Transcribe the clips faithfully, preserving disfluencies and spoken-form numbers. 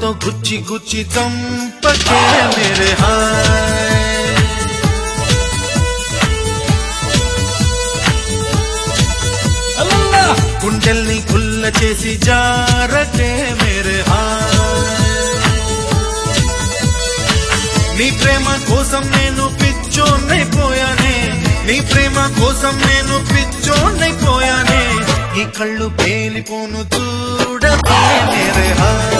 గుచ్చి గుచ్చి చంపకే మేరే హాయ్ గుండెల్ని కుల్ల చేసి జారకే మేరే హాయ్ నీ ప్రేమ కోసం నేను పిచ్చోన్నైపోయానే నీ ప్రేమ కోసం నేను పిచ్చోన్నైపోయానే ఈ కళ్ళు పేలిపోను చూడకే మేరే హాయ్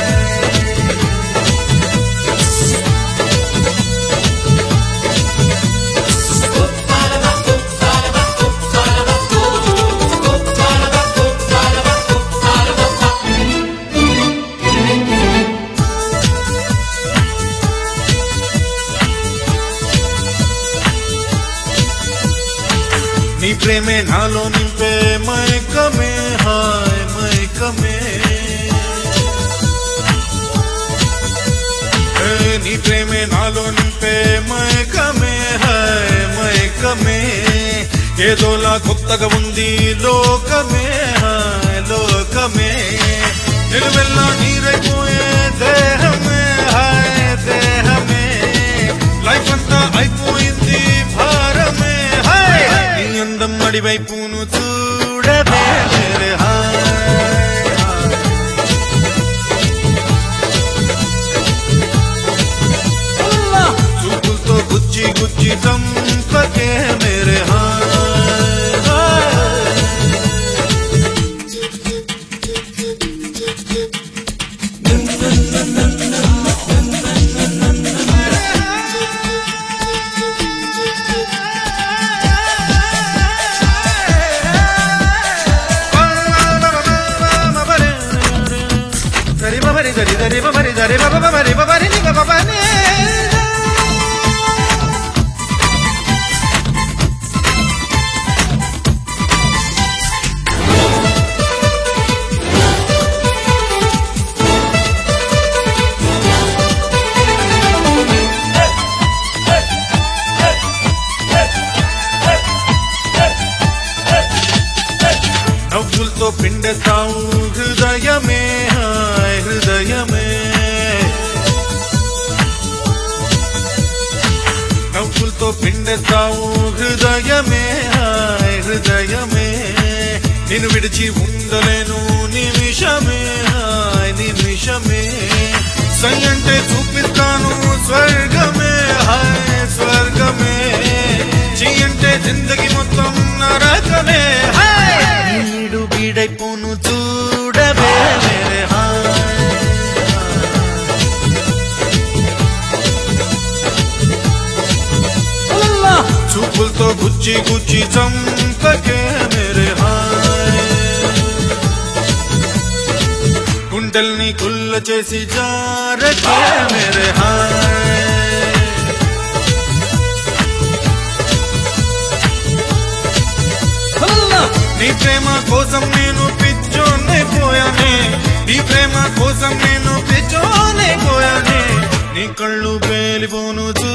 నీ ప్రేమే నాలో నింపే మైకమే హాయ్ మైకమే నీ ప్రేమే నాలో నింపే మైకమే హాయ్ మైకమే ఏదోలా కొత్తగా ఉంది లోకమే హాయ్ లోకమే నిలువెల్లా నీరైపోయే దేహమే హాయ్ దేహమే లైఫ్ అంతా అయిపోయింది భారమే హాయ్ అందం అడివైపును చూడవే మేరే హాయ్ చూపులతో గుచ్చి గుచ్చి చంపకే మేరే హాయ్ Dari dari dari dari baba baba dari baba ni baba baba ni నవ్వులతో పిండేస్తావు హృదయమే హాయ్ హృదయమే నవ్వులతో పిండేస్తావు హృదయమే హాయ్ హృదయమే నిన్ను విడిచి ఉండలేను నిమిషమే హాయ్ నిమిషమే సై అంటే చూపిస్తాను స్వర్గమే హాయ్ స్వర్గమే చీ అంటే జిందగీ మొత్తం నరకమే హాయ్ నీడు బీడైపోను చూడవే మేరే హాయ్ చూపులతో గుచ్చి గుచ్చి చంపకే మేరే హాయ్ గుండెల్ని కుల్ల చేసి జారకే మేరే హాయ్ నీ ప్రేమ కోసం నేను పిచ్చోన్నైపోయానే నీ ప్రేమ కోసం నేను పిచ్చోన్నైపోయానే నీ కళ్ళు పేలిపోను